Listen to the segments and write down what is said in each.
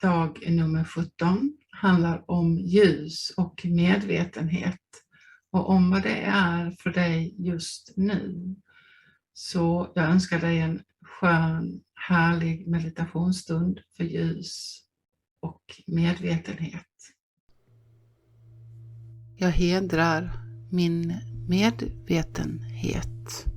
dag nummer 17 handlar om ljus och medvetenhet och om vad det är för dig just nu. Så jag önskar dig en skön, härlig meditationsstund för ljus och medvetenhet. Jag hedrar min medvetenhet.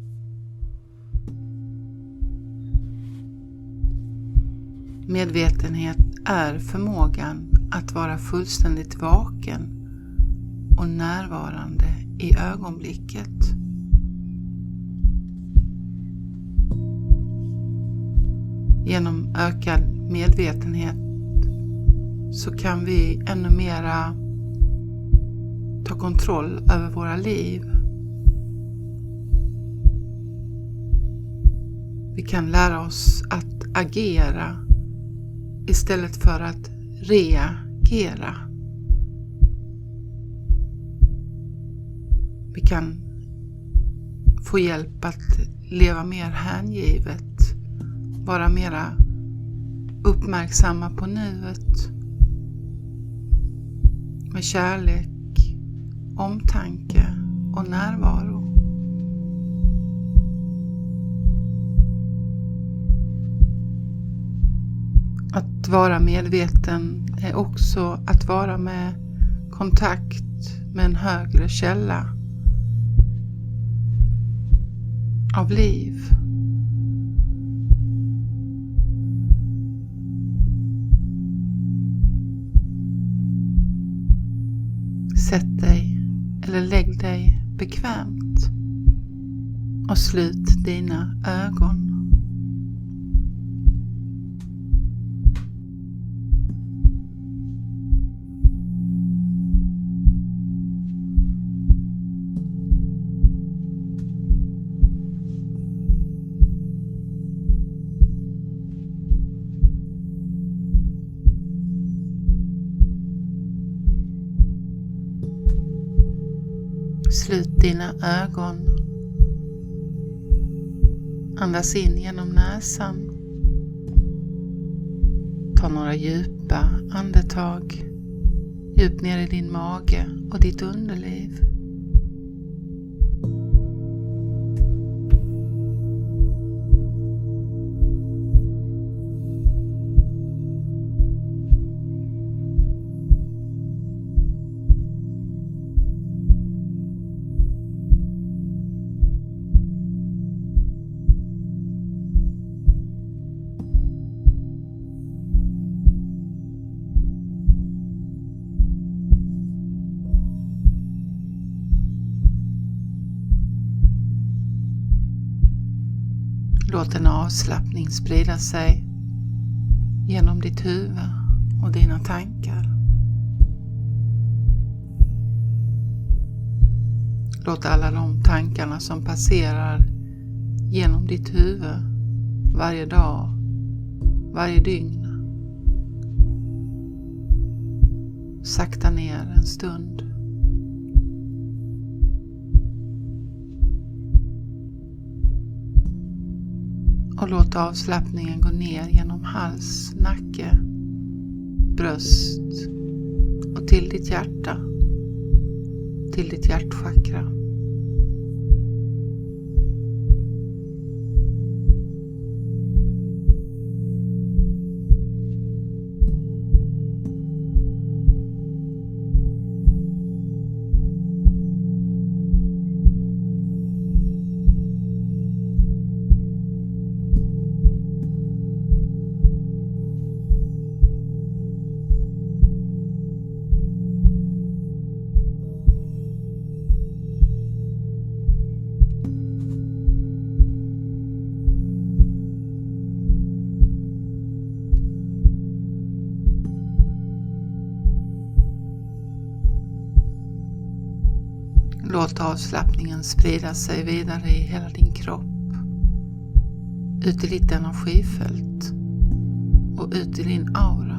Medvetenhet är förmågan att vara fullständigt vaken och närvarande i ögonblicket. Genom ökad medvetenhet så kan vi ännu mera ta kontroll över våra liv. Vi kan lära oss att agera istället för att reagera. Vi kan få hjälp att leva mer hängivet, vara mera uppmärksamma på nuet med kärlek, omtanke och närvaro. Att vara medveten är också att vara med kontakt med en högre källa av liv. Sätt dig eller lägg dig bekvämt och slut dina ögon. Slut dina ögon. Andas in genom näsan. Ta några djupa andetag djupt ner i din mage och ditt underliv. Låt en avslappning sprida sig genom ditt huvud och dina tankar. Låt alla de tankarna som passerar genom ditt huvud varje dag, varje dygn, sakta ner en stund. Och låt avslappningen gå ner genom hals, nacke, bröst och till ditt hjärta, till ditt hjärtchakra. Låt avslappningen sprida sig vidare i hela din kropp, ut i ditt energifält och ut i din aura.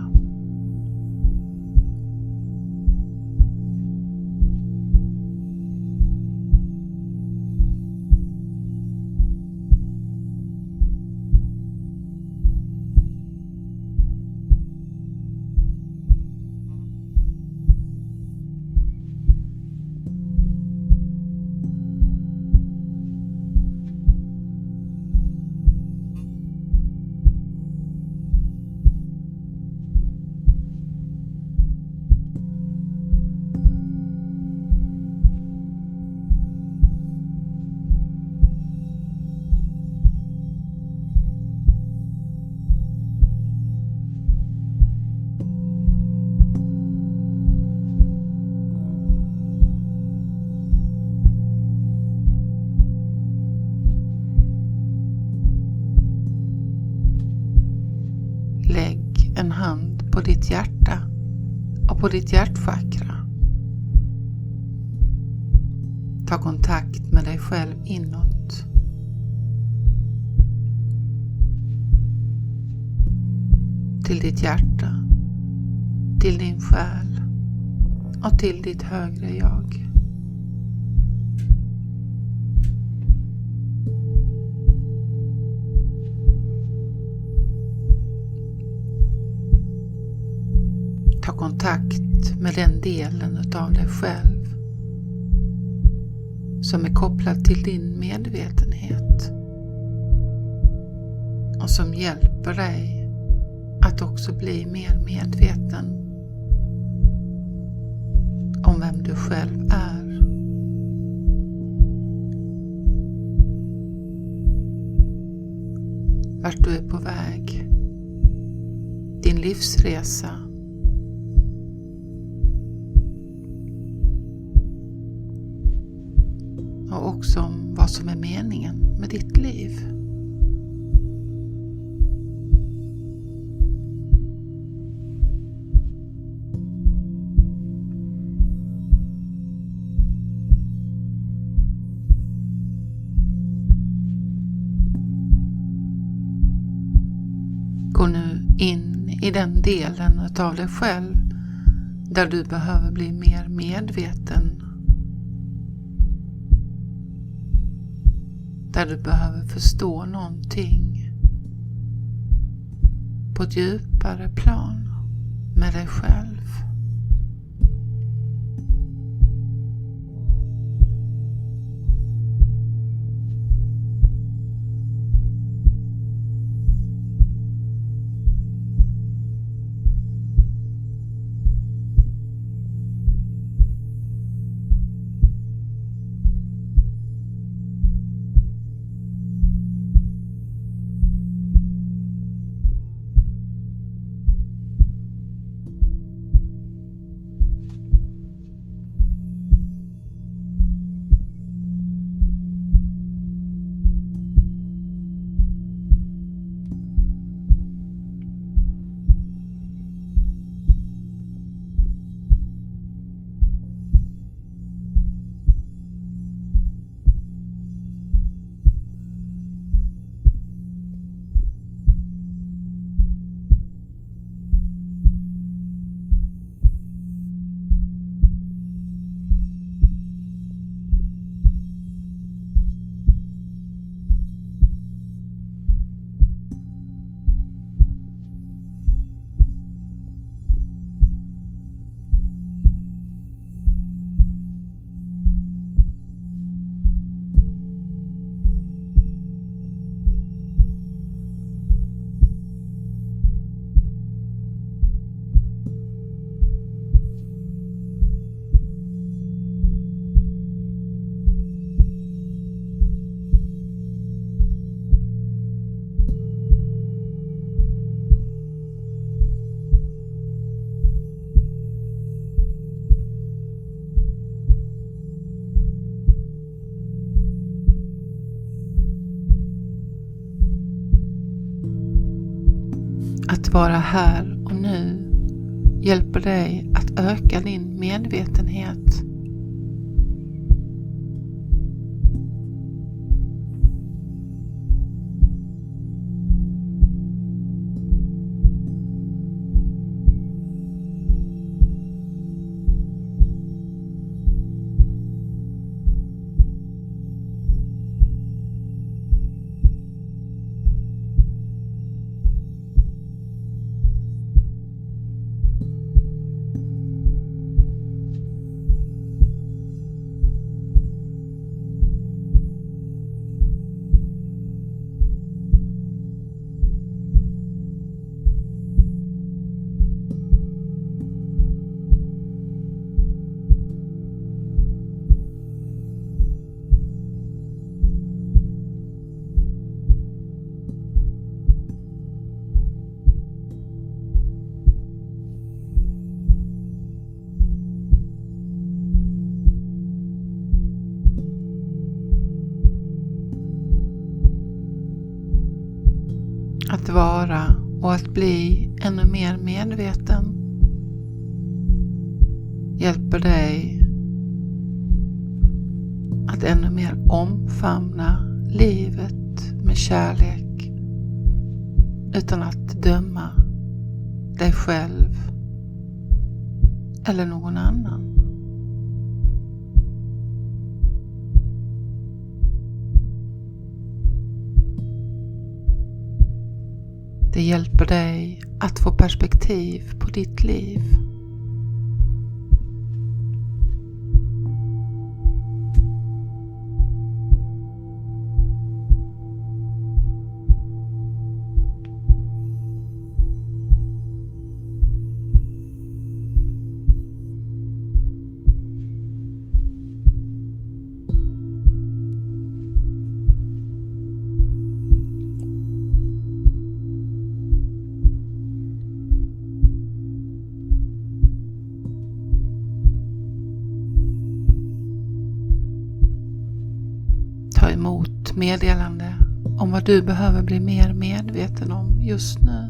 på ditt hjärta och på ditt hjärtchakra. Ta kontakt med dig själv inåt. Till ditt hjärta, till din själ och till ditt högre jag. Ta kontakt med den delen av dig själv som är kopplad till din medvetenhet och som hjälper dig att också bli mer medveten om vem du själv är. Vart du är på väg, din livsresa. Och också om vad som är meningen med ditt liv. Gå nu in i den delen av dig själv där du behöver bli mer medveten. Där du behöver förstå någonting på ett djupare plan med dig själv. Att vara här och nu hjälper dig att öka din medvetenhet. Att vara och att bli ännu mer medveten hjälper dig att ännu mer omfamna livet med kärlek utan att döma dig själv eller någon annan. Det hjälper dig att få perspektiv på ditt liv. Ta emot meddelande om vad du behöver bli mer medveten om just nu.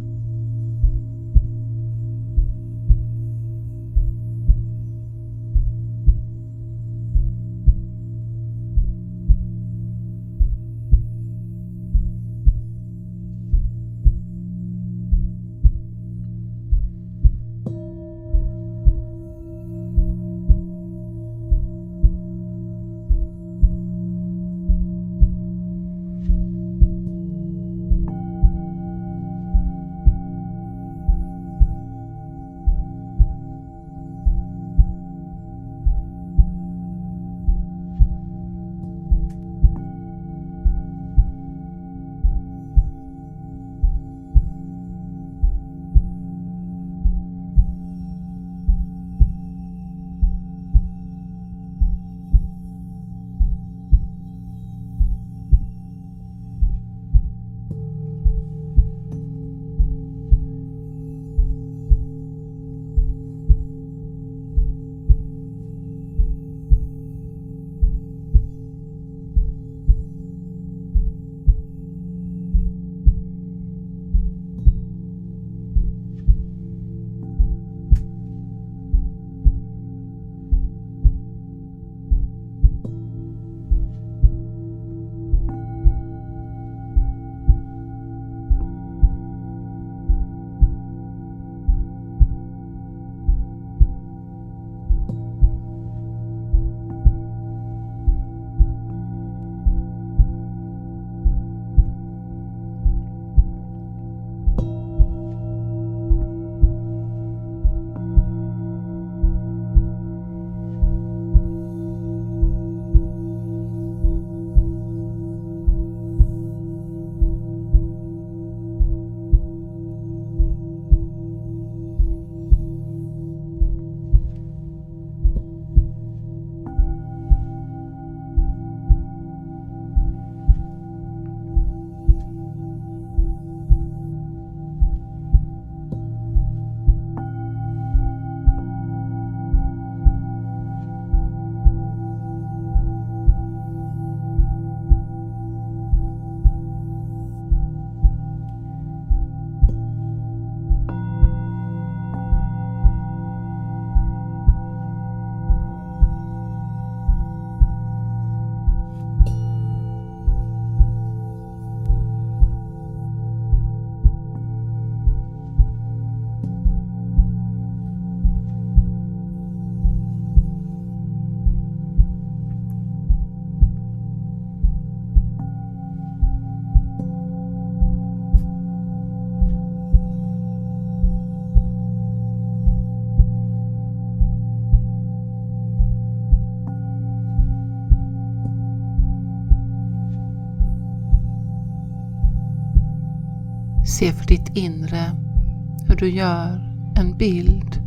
Se för ditt inre hur du gör en bild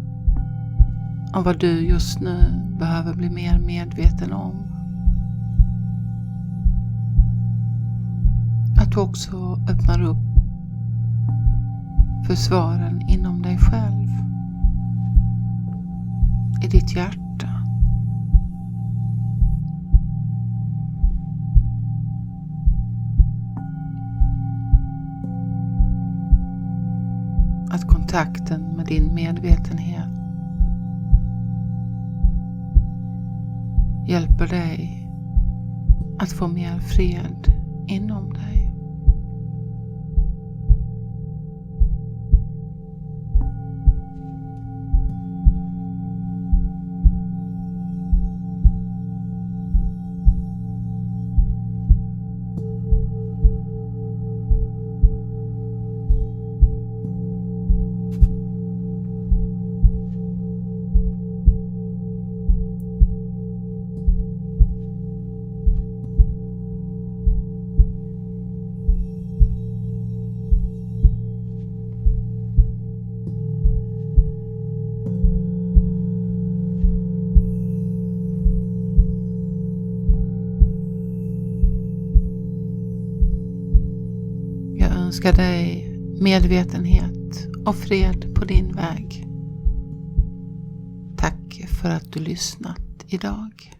av vad du just nu behöver bli mer medveten om. Att du också öppnar upp för svaren inom dig själv, i ditt hjärta. kontakten med din medvetenhet hjälper dig att få mer fred inom dig. Jag önskar dig medvetenhet och fred på din väg. Tack för att du lyssnat idag.